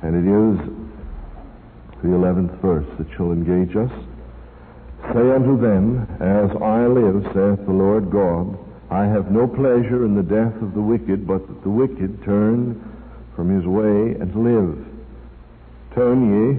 And it is the 11th verse that shall engage us. Say unto them, As I live, saith the Lord God, I have no pleasure in the death of the wicked, but that the wicked turn from his way and live. Turn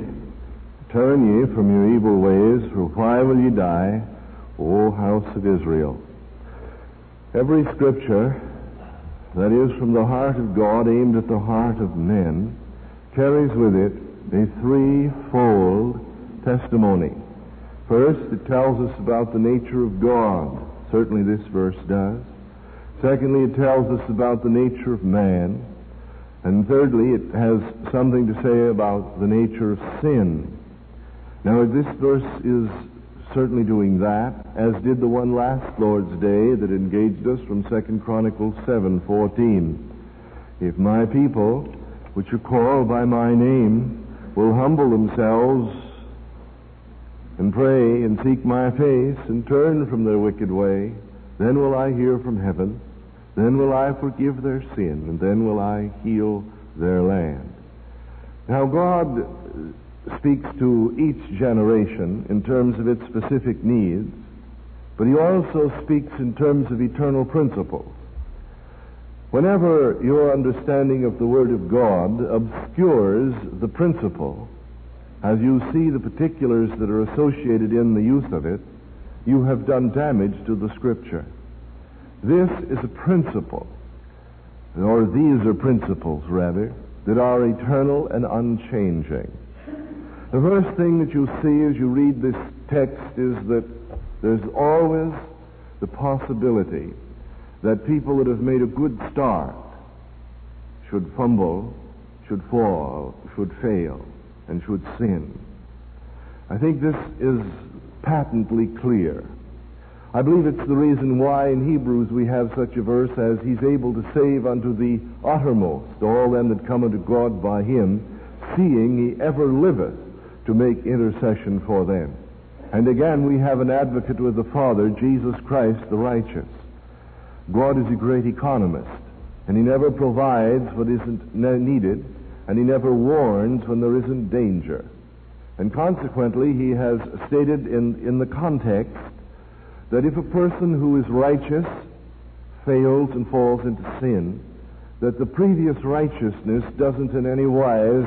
ye from your evil ways, for why will ye die, O house of Israel? Every scripture that is from the heart of God, aimed at the heart of men, carries with it a threefold testimony. First, it tells us about the nature of God. Certainly this verse does. Secondly, it tells us about the nature of man. And thirdly, it has something to say about the nature of sin. Now, this verse is certainly doing that, as did the one last Lord's Day that engaged us from 2 Chronicles 7:14. If my people, which are called by my name, will humble themselves and pray and seek my face and turn from their wicked way, then will I hear from heaven, then will I forgive their sin, and then will I heal their land. Now, God speaks to each generation in terms of its specific needs, but he also speaks in terms of eternal principles. Whenever your understanding of the Word of God obscures the principle, as you see the particulars that are associated in the use of it, you have done damage to the Scripture. This is a principle, or these are principles, rather, that are eternal and unchanging. The first thing that you see as you read this text is that there's always the possibility that people that have made a good start should fumble, should fall, should fail, and should sin. I think this is patently clear. I believe it's the reason why in Hebrews we have such a verse as, He's able to save unto the uttermost all them that come unto God by Him, seeing He ever liveth to make intercession for them. And again, we have an advocate with the Father, Jesus Christ the righteous. God is a great economist, and He never provides what isn't needed, and He never warns when there isn't danger. And consequently, He has stated in the context that if a person who is righteous fails and falls into sin, that the previous righteousness doesn't in any wise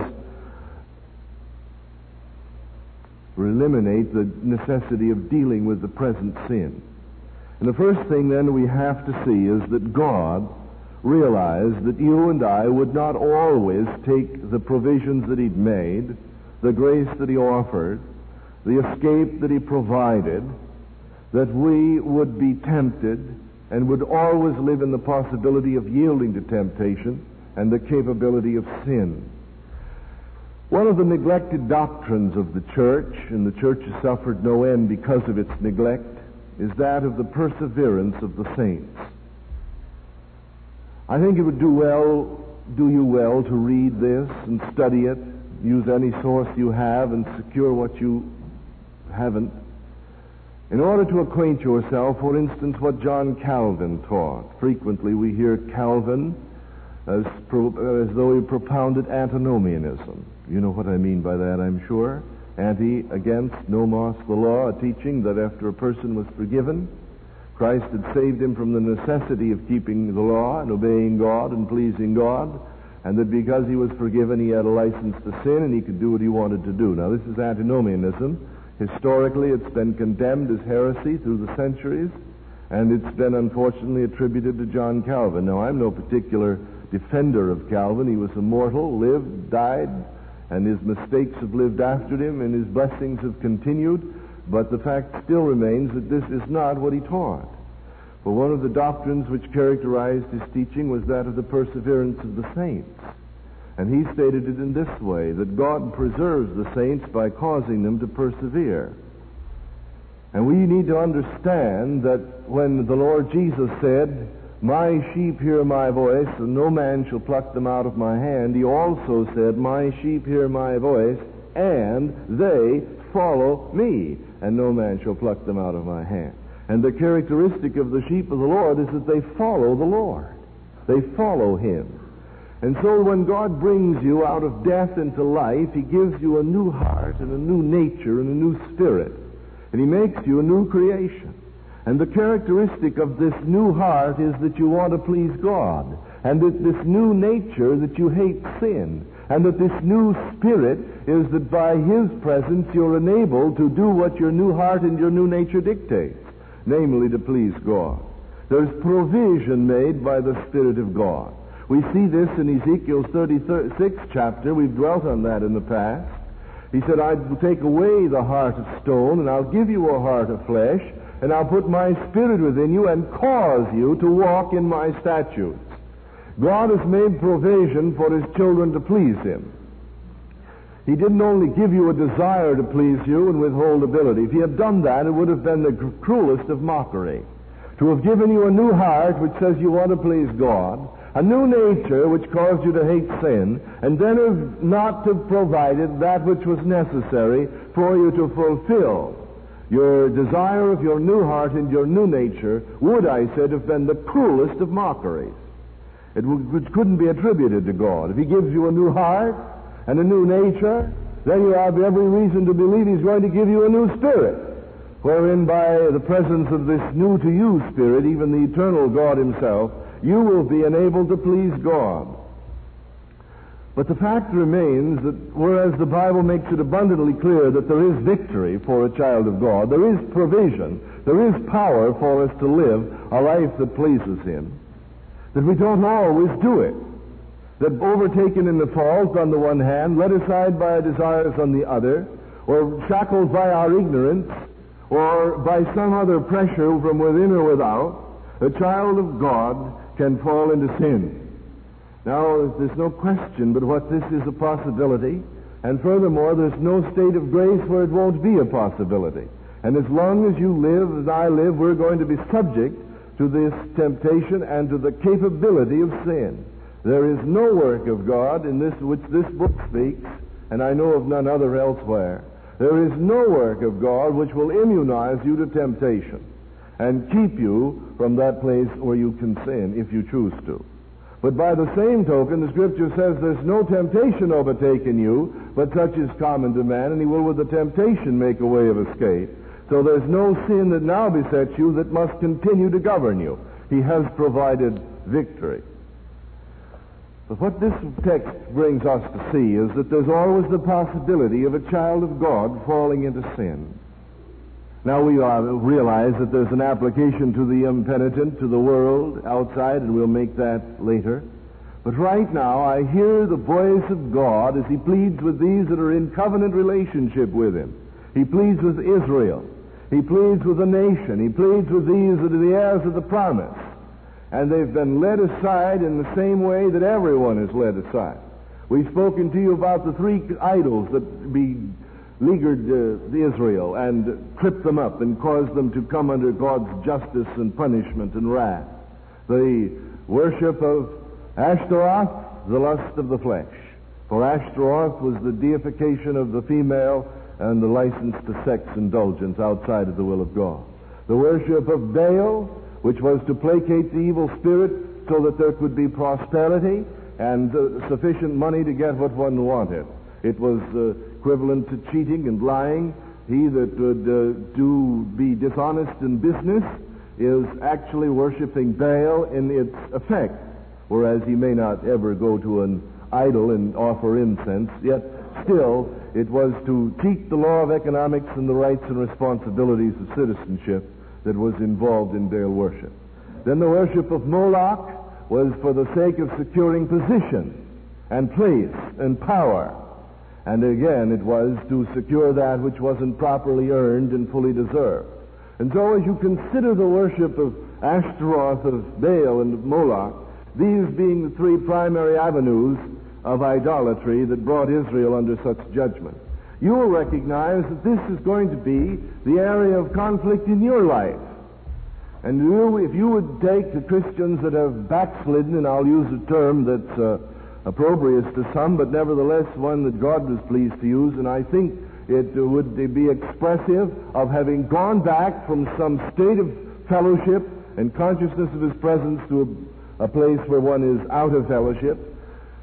eliminate the necessity of dealing with the present sin. And the first thing then we have to see is that God realized that you and I would not always take the provisions that He'd made, the grace that He offered, the escape that He provided, that we would be tempted and would always live in the possibility of yielding to temptation and the capability of sin. One of the neglected doctrines of the church, and the church has suffered no end because of its neglect, is that of the perseverance of the saints. I think it would do you well to read this and study it, use any source you have and secure what you haven't, in order to acquaint yourself, for instance, what John Calvin taught. Frequently we hear Calvin as though he propounded antinomianism. You know what I mean by that, I'm sure. Anti, against, nomos, the law, a teaching that after a person was forgiven, Christ had saved him from the necessity of keeping the law and obeying God and pleasing God, and that because he was forgiven, he had a license to sin and he could do what he wanted to do. Now, this is antinomianism. Historically, it's been condemned as heresy through the centuries, and it's been unfortunately attributed to John Calvin. Now, I'm no particular defender of Calvin. He was a mortal, lived, died, and his mistakes have lived after him, and his blessings have continued, but the fact still remains that this is not what he taught. For one of the doctrines which characterized his teaching was that of the perseverance of the saints. And he stated it in this way, that God preserves the saints by causing them to persevere. And we need to understand that when the Lord Jesus said, My sheep hear my voice, and no man shall pluck them out of my hand, he also said, My sheep hear my voice, and they follow me, and no man shall pluck them out of my hand. And the characteristic of the sheep of the Lord is that they follow the Lord. They follow Him. And so when God brings you out of death into life, he gives you a new heart and a new nature and a new spirit. And he makes you a new creation. And the characteristic of this new heart is that you want to please God. And that this new nature, that you hate sin. And that this new spirit is that by his presence you're enabled to do what your new heart and your new nature dictates. Namely, to please God. There's provision made by the Spirit of God. We see this in Ezekiel's 36th chapter. We've dwelt on that in the past. He said, I will take away the heart of stone, and I'll give you a heart of flesh, and I'll put my Spirit within you and cause you to walk in my statutes. God has made provision for his children to please him. He didn't only give you a desire to please you and withhold ability. If he had done that, it would have been the cruelest of mockery. To have given you a new heart which says you want to please God, a new nature which caused you to hate sin, and then have not to have provided that which was necessary for you to fulfill your desire of your new heart and your new nature, would, I said, have been the cruelest of mockeries. Which couldn't be attributed to God. If he gives you a new heart and a new nature, then you have every reason to believe he's going to give you a new spirit, wherein by the presence of this new to you spirit, even the eternal God himself, you will be enabled to please God. But the fact remains that whereas the Bible makes it abundantly clear that there is victory for a child of God, there is provision, there is power for us to live a life that pleases him, that we don't always do it. That overtaken in the fault on the one hand, led aside by our desires on the other, or shackled by our ignorance, or by some other pressure from within or without, a child of God can fall into sin. Now, there's no question but what this is a possibility, and furthermore, there's no state of grace where it won't be a possibility. And as long as you live, as I live, we're going to be subject to this temptation and to the capability of sin. There is no work of God in this which this book speaks, and I know of none other elsewhere. There is no work of God which will immunize you to temptation and keep you from that place where you can sin if you choose to. But by the same token, the Scripture says there's no temptation overtaken you, but such is common to man, and he will with the temptation make a way of escape. So there's no sin that now besets you that must continue to govern you. He has provided victory. But what this text brings us to see is that there's always the possibility of a child of God falling into sin. Now we realize that there's an application to the impenitent, to the world outside, and we'll make that later. But right now I hear the voice of God as he pleads with these that are in covenant relationship with him. He pleads with Israel. He pleads with the nation. He pleads with these that are the heirs of the promise. And they've been led aside in the same way that everyone is led aside. We've spoken to you about the three idols that beleaguered Israel and tripped them up and caused them to come under God's justice and punishment and wrath. The worship of Ashtaroth, the lust of the flesh. For Ashtaroth was the deification of the female and the license to sex indulgence outside of the will of God. The worship of Baal, which was to placate the evil spirit so that there could be prosperity and sufficient money to get what one wanted. It was equivalent to cheating and lying. He that would be dishonest in business is actually worshiping Baal in its effect, whereas he may not ever go to an idol and offer incense, yet still it was to teach the law of economics and the rights and responsibilities of citizenship that was involved in Baal worship. Then the worship of Moloch was for the sake of securing position and place and power. And again, it was to secure that which wasn't properly earned and fully deserved. And so as you consider the worship of Ashtaroth, of Baal, and of Moloch, these being the three primary avenues of idolatry that brought Israel under such judgment, you will recognize that this is going to be the area of conflict in your life. And if you would take the Christians that have backslidden, and I'll use a term that's opprobrious to some, but nevertheless one that God was pleased to use, and I think it would be expressive of having gone back from some state of fellowship and consciousness of his presence to a place where one is out of fellowship.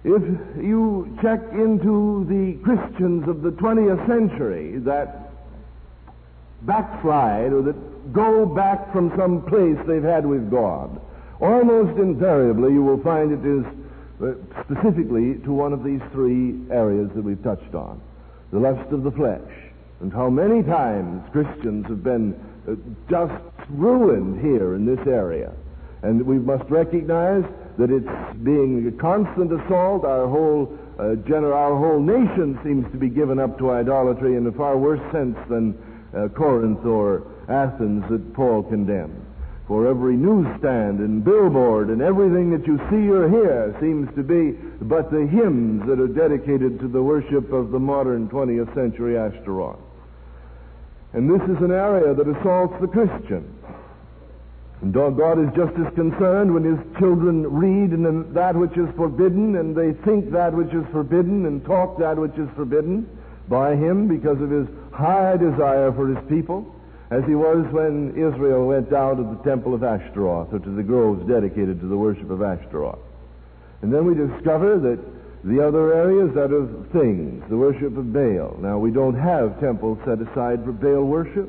If you check into the Christians of the 20th century that backslide or that go back from some place they've had with God, almost invariably you will find it is specifically to one of these three areas that we've touched on. The lust of the flesh, and how many times Christians have been just ruined here in this area. And we must recognize that it's being a constant assault. Our whole nation seems to be given up to idolatry in a far worse sense than Corinth or Athens that Paul condemned. For every newsstand and billboard and everything that you see or hear seems to be but the hymns that are dedicated to the worship of the modern 20th century Ashtaroth. And this is an area that assaults the Christian. And God is just as concerned when his children read in that which is forbidden, and they think that which is forbidden and talk that which is forbidden by him because of his high desire for his people, as he was when Israel went down to the temple of Ashtaroth, or to the groves dedicated to the worship of Ashtaroth. And then we discover that the other areas, that of things, the worship of Baal. Now, we don't have temples set aside for Baal worship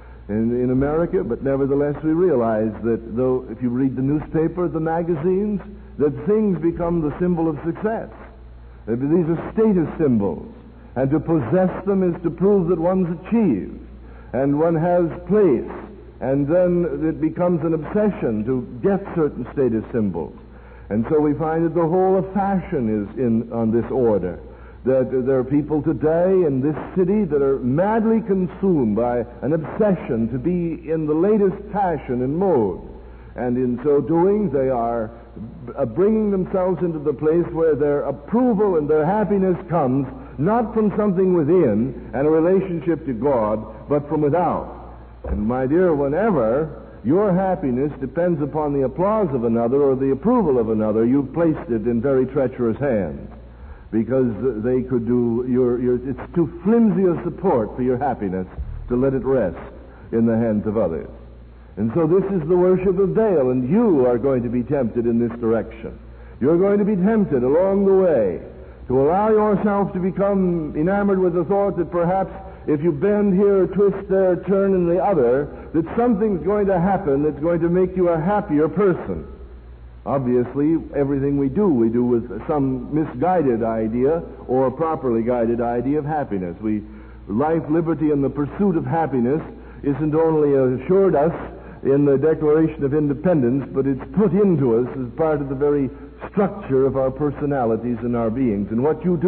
in America, but nevertheless we realize that though if you read the newspaper, the magazines, that things become the symbol of success. These are status symbols, and to possess them is to prove that one's achieved, and one has place, and then it becomes an obsession to get certain status symbols. And so we find that the whole of fashion is on this order. That there are people today in this city that are madly consumed by an obsession to be in the latest fashion and mode. And in so doing, they are bringing themselves into the place where their approval and their happiness comes not from something within and a relationship to God, but from without. And my dear, whenever your happiness depends upon the applause of another or the approval of another, you've placed it in very treacherous hands, because they could do it's too flimsy a support for your happiness to let it rest in the hands of others. And so this is the worship of Baal, and you are going to be tempted in this direction. You're going to be tempted along the way to allow yourself to become enamored with the thought that perhaps if you bend here, twist there, turn in the other, that something's going to happen that's going to make you a happier person. Obviously, everything we do with some misguided idea or properly guided idea of happiness. Life, liberty, and the pursuit of happiness isn't only assured us in the Declaration of Independence, but it's put into us as part of the very structure of our personalities and our beings. And what you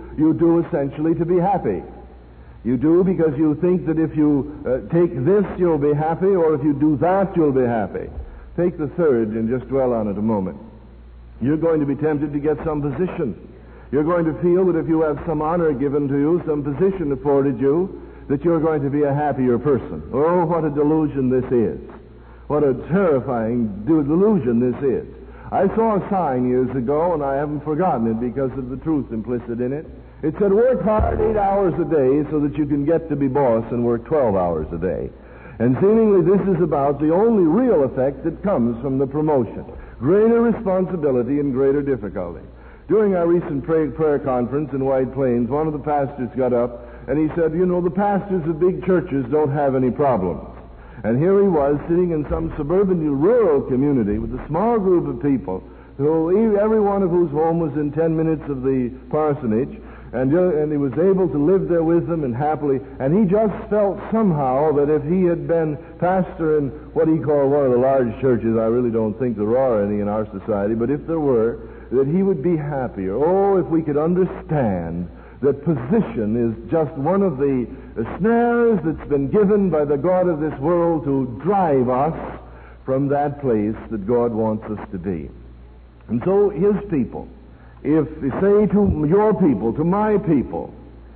do essentially to be happy. You do because you think that if you take this, you'll be happy, or if you do that, you'll be happy. Take the third and just dwell on it a moment. You're going to be tempted to get some position. You're going to feel that if you have some honor given to you, some position afforded you, that you're going to be a happier person. Oh, what a delusion this is. What a terrifying delusion this is. I saw a sign years ago, and I haven't forgotten it because of the truth implicit in it. It said, work hard 8 hours a day so that you can get to be boss and work 12 hours a day. And seemingly this is about the only real effect that comes from the promotion. Greater responsibility and greater difficulty. During our recent prayer conference in White Plains, one of the pastors got up and he said, the pastors of big churches don't have any problems. And here he was sitting in some suburban rural community with a small group of people, every one of whose home was in 10 minutes of the parsonage, and he was able to live there with them and happily, and he just felt somehow that if he had been pastor in what he called one of the large churches, I really don't think there are any in our society, but if there were, that he would be happier. Oh, if we could understand that position is just one of the snares that's been given by the God of this world to drive us from that place that God wants us to be. And so his people, if they say to your people, to my people,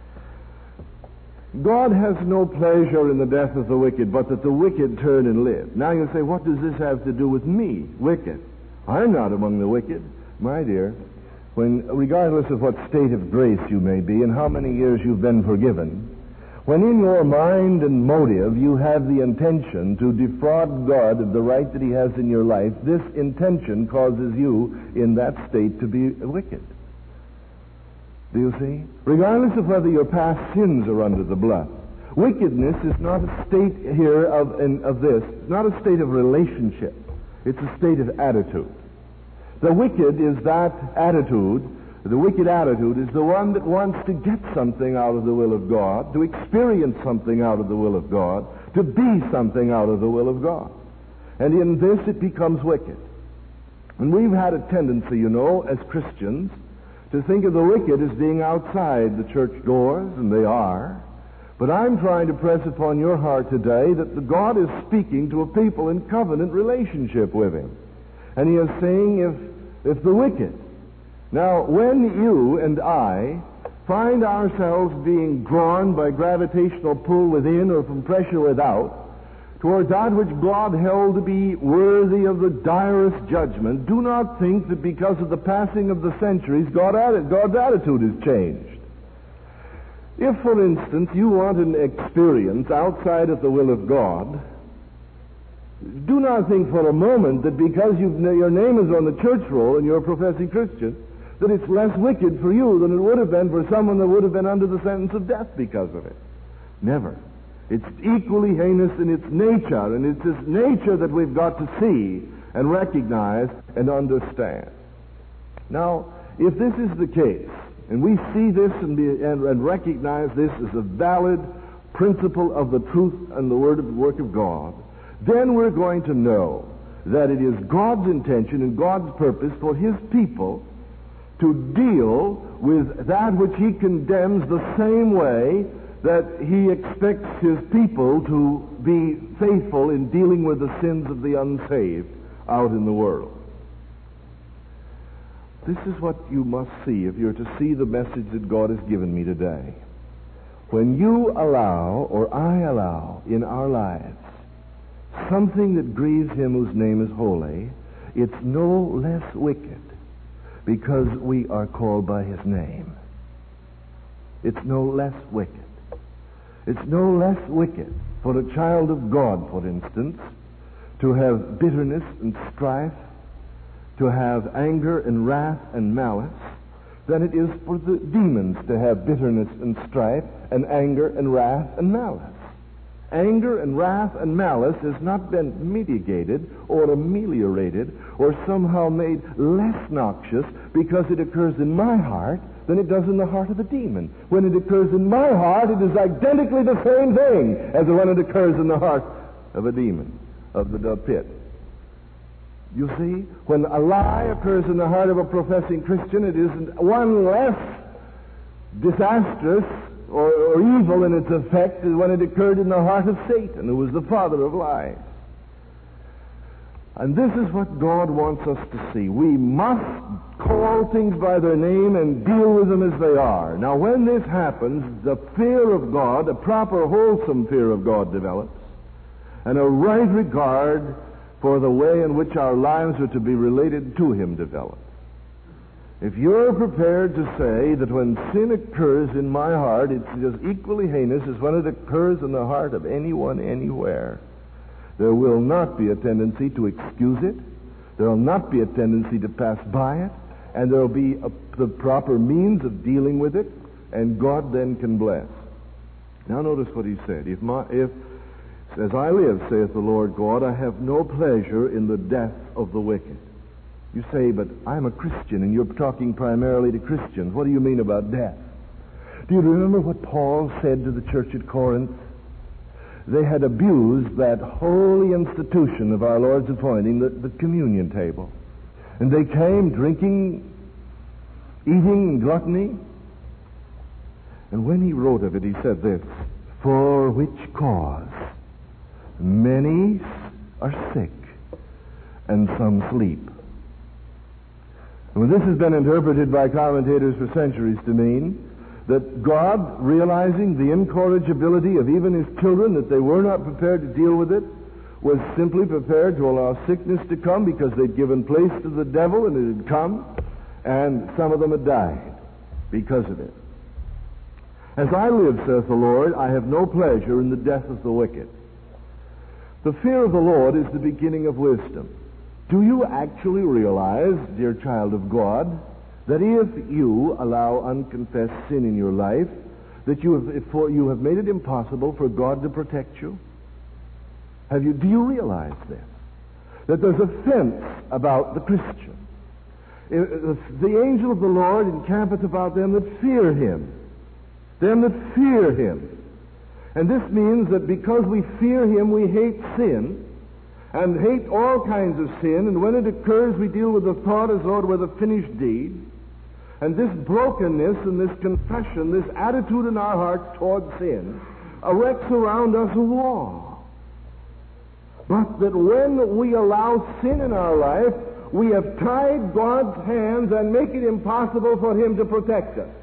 God has no pleasure in the death of the wicked, but that the wicked turn and live. Now you say, what does this have to do with me, wicked? I'm not among the wicked. My dear, regardless of what state of grace you may be and how many years you've been forgiven, when in your mind and motive you have the intention to defraud God of the right that he has in your life, this intention causes you in that state to be wicked. Do you see? Regardless of whether your past sins are under the blood. Wickedness is not a state here of this. It's not a state of relationship. It's a state of attitude. The wicked is that attitude. The wicked attitude is the one that wants to get something out of the will of God, to experience something out of the will of God, to be something out of the will of God. And in this it becomes wicked. And we've had a tendency, as Christians, to think of the wicked as being outside the church doors, and they are. But I'm trying to press upon your heart today that God is speaking to a people in covenant relationship with Him. And He is saying, if the wicked. Now, when you and I find ourselves being drawn by gravitational pull within or from pressure without, toward that which God held to be worthy of the direst judgment, do not think that because of the passing of the centuries, God's attitude has changed. If, for instance, you want an experience outside of the will of God, do not think for a moment that because your name is on the church roll and you're a professing Christian, that it's less wicked for you than it would have been for someone that would have been under the sentence of death because of it. Never. It's equally heinous in its nature, and it's this nature that we've got to see and recognize and understand. Now, if this is the case, and we see this and recognize this as a valid principle of the truth and the work of God, then we're going to know that it is God's intention and God's purpose for His people to deal with that which He condemns the same way that He expects His people to be faithful in dealing with the sins of the unsaved out in the world. This is what you must see if you're to see the message that God has given me today. When you allow, or I allow, in our lives something that grieves Him whose name is holy, it's no less wicked because we are called by His name. It's no less wicked. It's no less wicked for a child of God, for instance, to have bitterness and strife, to have anger and wrath and malice, than it is for the demons to have bitterness and strife and anger and wrath and malice. Anger and wrath and malice has not been mitigated or ameliorated or somehow made less noxious because it occurs in my heart than it does in the heart of a demon. When it occurs in my heart, it is identically the same thing as when it occurs in the heart of a demon, of the pit. You see, when a lie occurs in the heart of a professing Christian, it isn't one less disastrous or evil in its effect as when it occurred in the heart of Satan, who was the father of lies. And this is what God wants us to see. We must call things by their name and deal with them as they are. Now, when this happens, the fear of God, a proper, wholesome fear of God develops, and a right regard for the way in which our lives are to be related to Him develops. If you're prepared to say that when sin occurs in my heart, it's just equally heinous as when it occurs in the heart of anyone, anywhere, there will not be a tendency to excuse it. There will not be a tendency to pass by it. And there will be the proper means of dealing with it. And God then can bless. Now notice what He said. If as I live, saith the Lord God, I have no pleasure in the death of the wicked. You say, but I'm a Christian, and you're talking primarily to Christians. What do you mean about death? Do you remember what Paul said to the church at Corinth? They had abused that holy institution of our Lord's appointing, the communion table. And they came drinking, eating, gluttony. And when he wrote of it, he said this, for which cause many are sick and some sleep. And this has been interpreted by commentators for centuries to mean that God, realizing the incorrigibility of even His children, that they were not prepared to deal with it, was simply prepared to allow sickness to come because they'd given place to the devil and it had come, and some of them had died because of it. As I live, saith the Lord, I have no pleasure in the death of the wicked. The fear of the Lord is the beginning of wisdom. Do you actually realize, dear child of God, that if you allow unconfessed sin in your life, that you have made it impossible for God to protect you? Do you realize this? That there's a fence about the Christian. The angel of the Lord encampeth about them that fear him. Them that fear him. And this means that because we fear him, we hate sin, and hate all kinds of sin, and when it occurs, we deal with the thought as though it were the finished deed. And this brokenness and this confession, this attitude in our hearts toward sin, erects around us a wall. But that when we allow sin in our life, we have tied God's hands and make it impossible for him to protect us.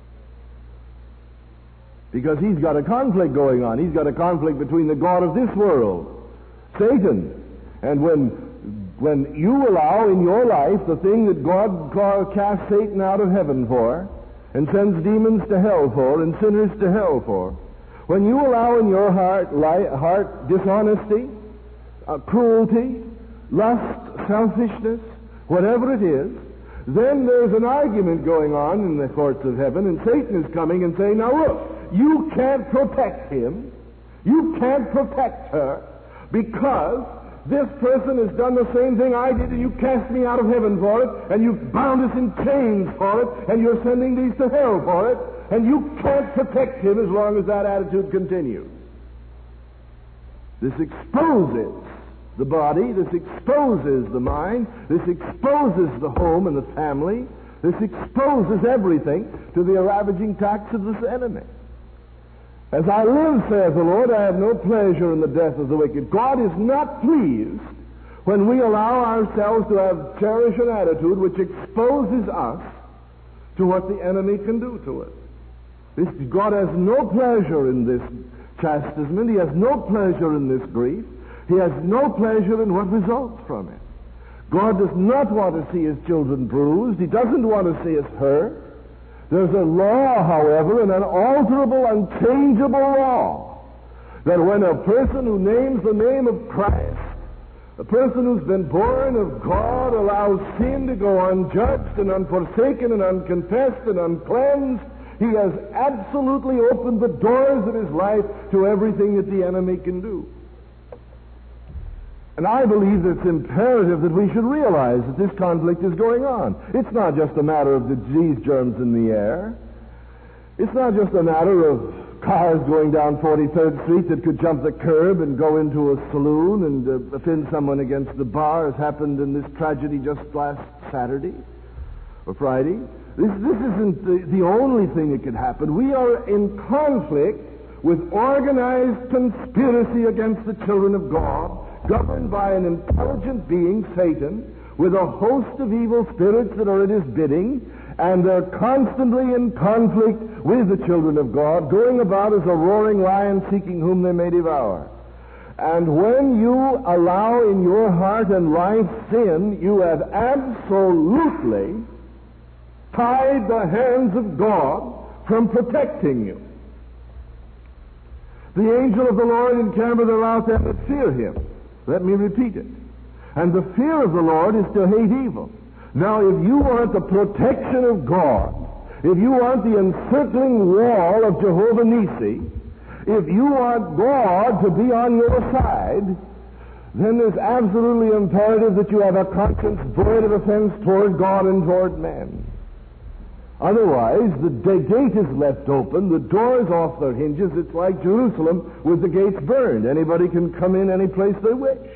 Because he's got a conflict going on. He's got a conflict between the God of this world, Satan. And when you allow in your life the thing that God casts Satan out of heaven for, and sends demons to hell for, and sinners to hell for, when you allow in your heart dishonesty, cruelty, lust, selfishness, whatever it is, then there's an argument going on in the courts of heaven, and Satan is coming and saying, now look, you can't protect him, you can't protect her, because this person has done the same thing I did, and you cast me out of heaven for it, and you've bound us in chains for it, and you're sending these to hell for it, and you can't protect him as long as that attitude continues. This exposes the body, this exposes the mind, this exposes the home and the family, this exposes everything to the ravaging attacks of this enemy. As I live, saith the Lord, I have no pleasure in the death of the wicked. God is not pleased when we allow ourselves to cherish an attitude which exposes us to what the enemy can do to us. God has no pleasure in this chastisement. He has no pleasure in this grief. He has no pleasure in what results from it. God does not want to see his children bruised. He doesn't want to see us hurt. There's a law, however, an unalterable, unchangeable law, that when a person who names the name of Christ, a person who's been born of God, allows sin to go unjudged and unforsaken and unconfessed and uncleansed, he has absolutely opened the doors of his life to everything that the enemy can do. And I believe that it's imperative that we should realize that this conflict is going on. It's not just a matter of disease germs in the air. It's not just a matter of cars going down 43rd Street that could jump the curb and go into a saloon and offend someone against the bar, as happened in this tragedy just last Saturday or Friday. This isn't the only thing that could happen. We are in conflict with organized conspiracy against the children of God, governed by an intelligent being, Satan, with a host of evil spirits that are at his bidding, and they're constantly in conflict with the children of God, going about as a roaring lion seeking whom they may devour. And when you allow in your heart and life sin, you have absolutely tied the hands of God from protecting you. The angel of the Lord encampeth about them that fear him. Let me repeat it. And the fear of the Lord is to hate evil. Now, if you want the protection of God, if you want the encircling wall of Jehovah Nissi, if you want God to be on your side, then it's absolutely imperative that you have a conscience void of offense toward God and toward men. Otherwise, the gate is left open, the doors off their hinges. It's like Jerusalem with the gates burned. Anybody can come in any place they wish.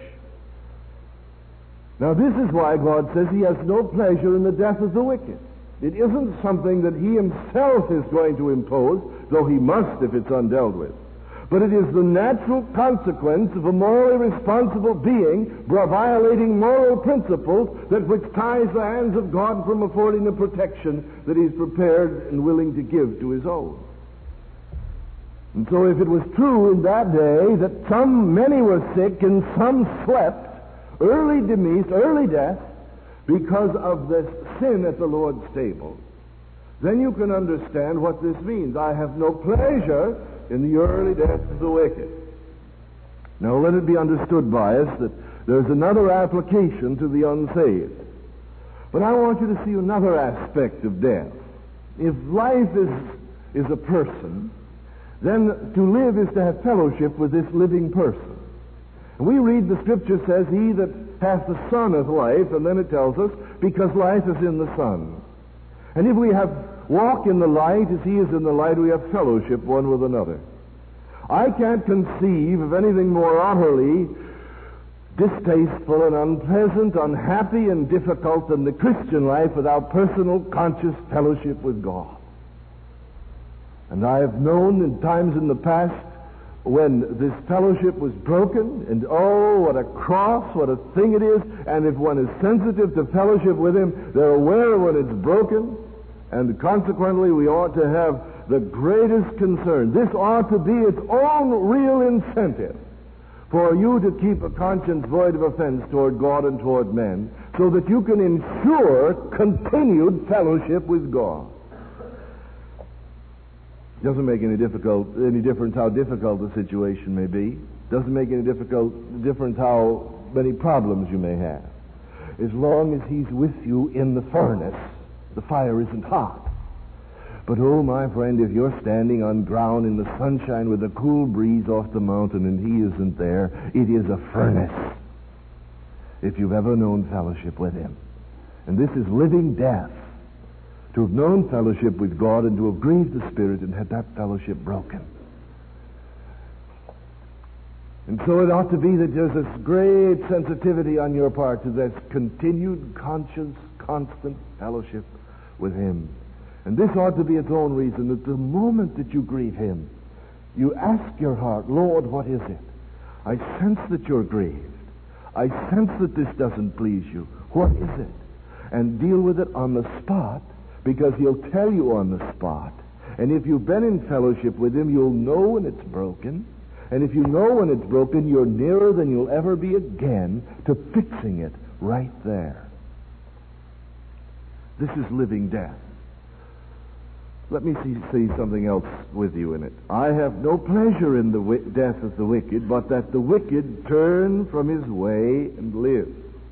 Now, this is why God says he has no pleasure in the death of the wicked. It isn't something that he himself is going to impose, though he must if it's undealt with. But it is the natural consequence of a morally responsible being violating moral principles that which ties the hands of God from affording the protection that he's prepared and willing to give to his own. And so if it was true in that day that many were sick and some slept, early death, because of this sin at the Lord's table, then you can understand what this means. I have no pleasure in the early death of the wicked. Now let it be understood by us that there's another application to the unsaved. But I want you to see another aspect of death. If life is a person, then to live is to have fellowship with this living person. And we read the Scripture says, he that hath the Son hath life, and then it tells us, because life is in the Son. And if we walk in the light as he is in the light, we have fellowship one with another. I can't conceive of anything more utterly distasteful and unpleasant, unhappy and difficult than the Christian life without personal, conscious fellowship with God. And I have known in times in the past when this fellowship was broken, and oh, what a cross, what a thing it is, and if one is sensitive to fellowship with him, they're aware when it's broken, and consequently we ought to have the greatest concern. This ought to be its own real incentive for you to keep a conscience void of offense toward God and toward men, so that you can ensure continued fellowship with God. Doesn't make any difference how difficult the situation may be. Doesn't make any difference how many problems you may have. As long as he's with you in the furnace, the fire isn't hot. But oh, my friend, if you're standing on ground in the sunshine with a cool breeze off the mountain and he isn't there, it is a furnace. If you've ever known fellowship with him. And this is living death. To have known fellowship with God and to have grieved the Spirit and had that fellowship broken. And so it ought to be that there's this great sensitivity on your part to this continued, conscious, constant fellowship with him. And this ought to be its own reason that the moment that you grieve him, you ask your heart, Lord, what is it? I sense that you're grieved. I sense that this doesn't please you. What is it? And deal with it on the spot, because he'll tell you on the spot. And if you've been in fellowship with him, you'll know when it's broken. And if you know when it's broken, you're nearer than you'll ever be again to fixing it right there. This is living death. Let me see something else with you in it. I have no pleasure in the death of the wicked, but that the wicked turn from his way and live.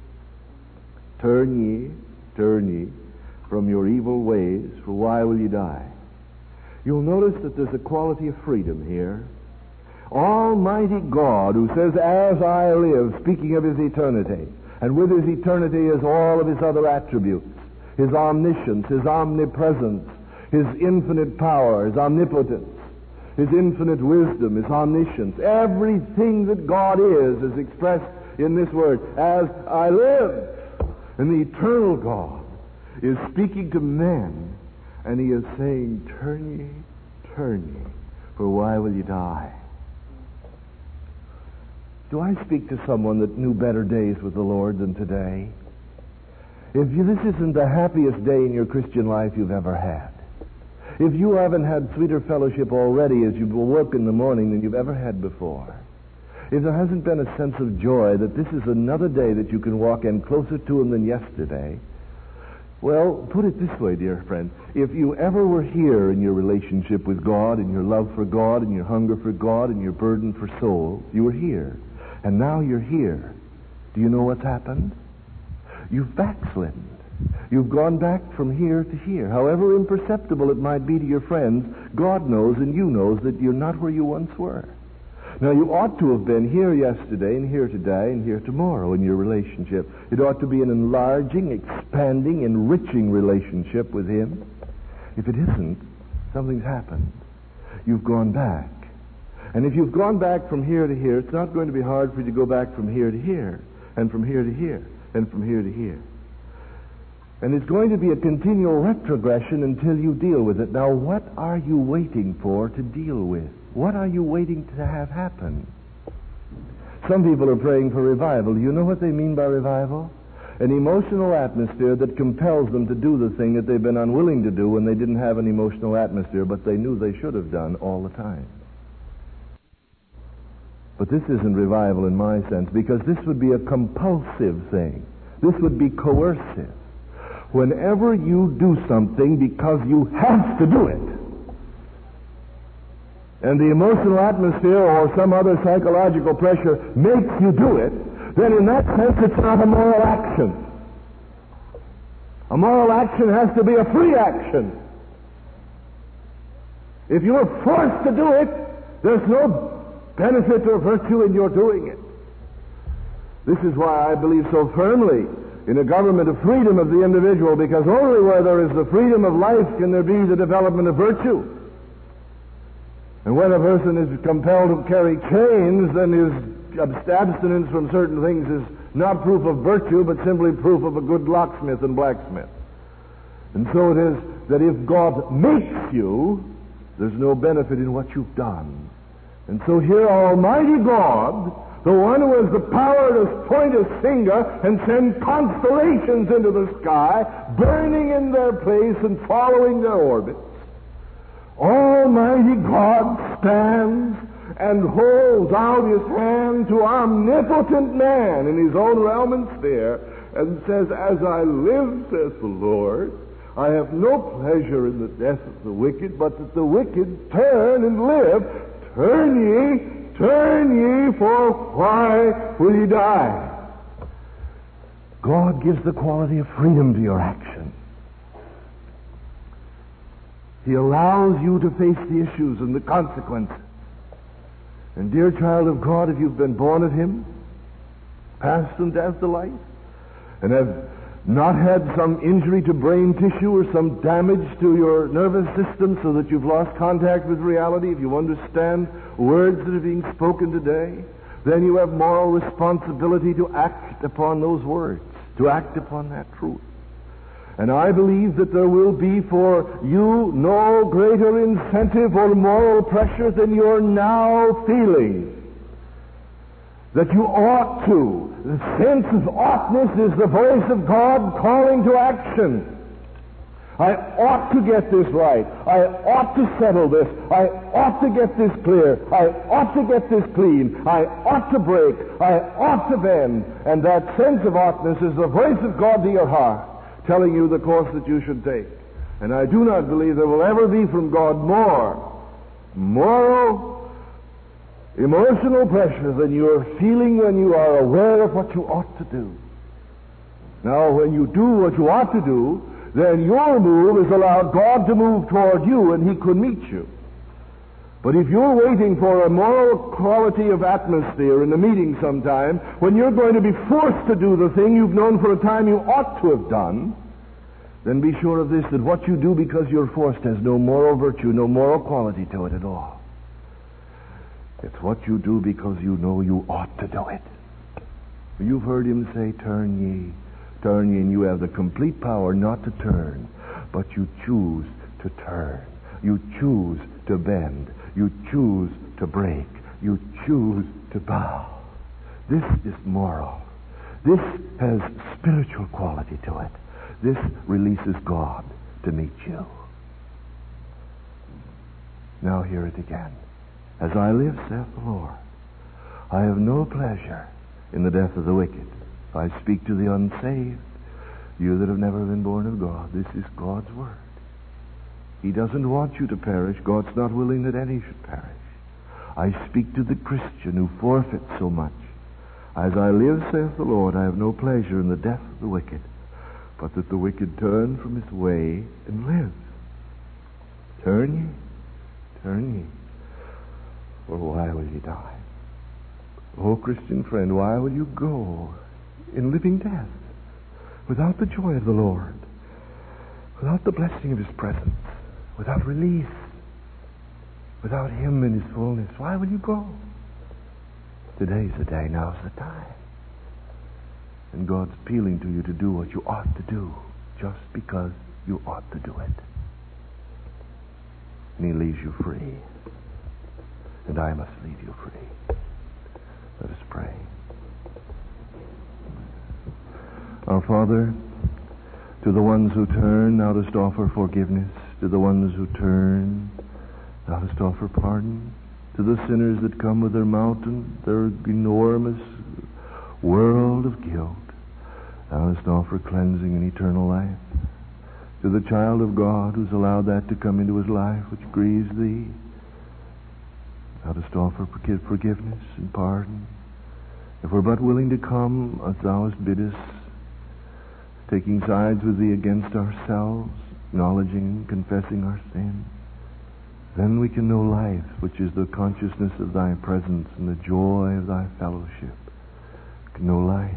Turn ye from your evil ways, for why will you die? You'll notice that there's a quality of freedom here. Almighty God, who says, as I live, speaking of his eternity, and with his eternity is all of his other attributes, his omniscience, his omnipresence, his infinite power, his omnipotence, his infinite wisdom, his omniscience. Everything that God is expressed in this word, as I live. And the eternal God is speaking to men, and he is saying, turn ye, for why will you die? Do I speak to someone that knew better days with the Lord than today? If this isn't the happiest day in your Christian life you've ever had, if you haven't had sweeter fellowship already as you woke in the morning than you've ever had before, if there hasn't been a sense of joy that this is another day that you can walk in closer to him than yesterday, well, put it this way, dear friend. If you ever were here in your relationship with God and your love for God and your hunger for God and your burden for souls, you were here. And now you're here. Do you know what's happened? You've backslidden. You've gone back from here to here. However imperceptible it might be to your friends, God knows and you knows that you're not where you once were. Now, you ought to have been here yesterday and here today and here tomorrow in your relationship. It ought to be an enlarging, expanding, enriching relationship with him. If it isn't, something's happened. You've gone back. And if you've gone back from here to here, it's not going to be hard for you to go back from here to here, and from here to here, and from here to here. And it's going to be a continual retrogression until you deal with it. Now, what are you waiting for to deal with? What are you waiting to have happen? Some people are praying for revival. Do you know what they mean by revival? An emotional atmosphere that compels them to do the thing that they've been unwilling to do when they didn't have an emotional atmosphere, but they knew they should have done all the time. But this isn't revival in my sense, because this would be a compulsive thing. This would be coercive. Whenever you do something because you have to do it, and the emotional atmosphere or some other psychological pressure makes you do it, then in that sense it's not a moral action. A moral action has to be a free action. If you're forced to do it, there's no benefit or virtue in your doing it. This is why I believe so firmly in a government of freedom of the individual, because only where there is the freedom of life can there be the development of virtue. And when a person is compelled to carry chains, then his abstinence from certain things is not proof of virtue, but simply proof of a good locksmith and blacksmith. And so it is that if God makes you, there's no benefit in what you've done. And so here Almighty God, the one who has the power to point his finger and send constellations into the sky, burning in their place and following their orbits, Almighty God stands and holds out his hand to omnipotent man in his own realm and sphere and says, "As I live, says the Lord, I have no pleasure in the death of the wicked, but that the wicked turn and live. Turn ye, for why will ye die?" God gives the quality of freedom to your action. He allows you to face the issues and the consequences. And dear child of God, if you've been born of him, passed from death to life, and have not had some injury to brain tissue or some damage to your nervous system so that you've lost contact with reality, if you understand words that are being spoken today, then you have moral responsibility to act upon those words, to act upon that truth. And I believe that there will be for you no greater incentive or moral pressure than you're now feeling. That you ought to. The sense of oughtness is the voice of God calling to action. I ought to get this right. I ought to settle this. I ought to get this clear. I ought to get this clean. I ought to break. I ought to bend. And that sense of oughtness is the voice of God to your heart, telling you the course that you should take. And I do not believe there will ever be from God more moral, emotional pressure than you are feeling when you are aware of what you ought to do. Now, when you do what you ought to do, then your move is allow God to move toward you, and he could meet you. But if you're waiting for a moral quality of atmosphere in a meeting sometime, when you're going to be forced to do the thing you've known for a time you ought to have done, then be sure of this, that what you do because you're forced has no moral virtue, no moral quality to it at all. It's what you do because you know you ought to do it. You've heard him say, turn ye, and you have the complete power not to turn, but you choose to turn. You choose to bend. You choose to break. You choose to bow. This is moral. This has spiritual quality to it. This releases God to meet you. Now hear it again. As I live, saith the Lord, I have no pleasure in the death of the wicked. I speak to the unsaved, you that have never been born of God. This is God's word. He doesn't want you to perish. God's not willing that any should perish. I speak to the Christian who forfeits so much. As I live, saith the Lord, I have no pleasure in the death of the wicked, but that the wicked turn from his way and live. Turn ye, or why will ye die? Oh, Christian friend, why will you go in living death without the joy of the Lord, without the blessing of his presence, without release, without him in his fullness? Why will you go? Today's the day, now's the time. And God's appealing to you to do what you ought to do just because you ought to do it. And he leaves you free. And I must leave you free. Let us pray. Our Father, to the ones who turn, thou dost offer forgiveness. To the ones who turn, thou dost offer pardon. To the sinners that come with their mountain, their enormous world of guilt, thou dost offer cleansing and eternal life. To the child of God who's allowed that to come into his life which grieves thee, thou dost offer forgiveness and pardon. If we're but willing to come as thou hast bid us, taking sides with thee against ourselves, acknowledging and confessing our sin. Then we can know life, which is the consciousness of thy presence and the joy of thy fellowship. We can know life.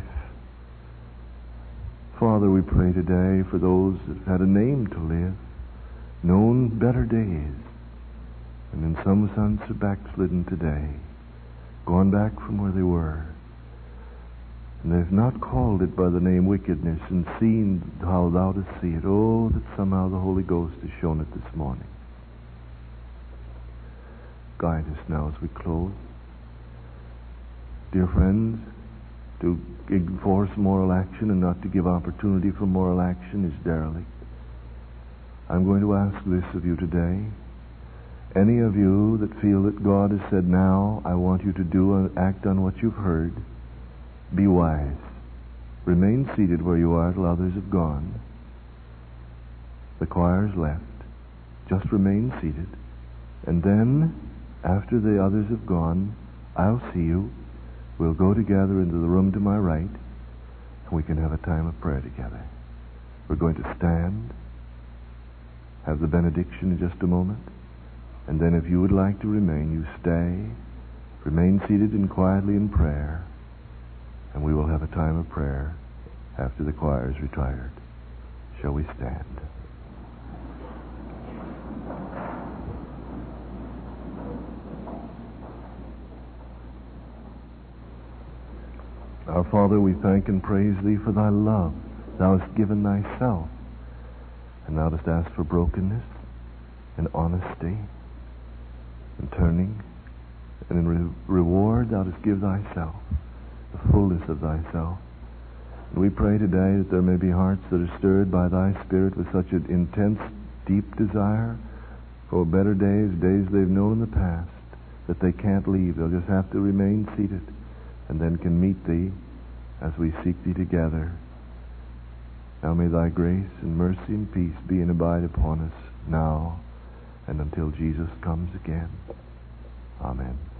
Father, we pray today for those that have had a name to live, known better days, and in some sense are backslidden today, gone back from where they were. And they've not called it by the name wickedness and seen how thou dost see it. Oh, that somehow the Holy Ghost has shown it this morning. Guide us now as we close. Dear friends, to enforce moral action and not to give opportunity for moral action is derelict. I'm going to ask this of you today. Any of you that feel that God has said, now I want you to do and act on what you've heard, be wise. Remain seated where you are till others have gone. The choir's left. Just remain seated. And then, after the others have gone, I'll see you. We'll go together into the room to my right, and we can have a time of prayer together. We're going to stand, have the benediction in just a moment, and then if you would like to remain, you stay, remain seated and quietly in prayer, and we will have a time of prayer after the choir is retired. Shall we stand? Our Father, we thank and praise Thee for Thy love. Thou hast given Thyself, and Thou dost ask for brokenness and honesty and turning, and in reward Thou dost give Thyself, the fullness of Thyself. And we pray today that there may be hearts that are stirred by Thy Spirit with such an intense, deep desire for better days, days they've known in the past, that they can't leave. They'll just have to remain seated, and then can meet Thee as we seek Thee together. Now may Thy grace and mercy and peace be and abide upon us now and until Jesus comes again. Amen.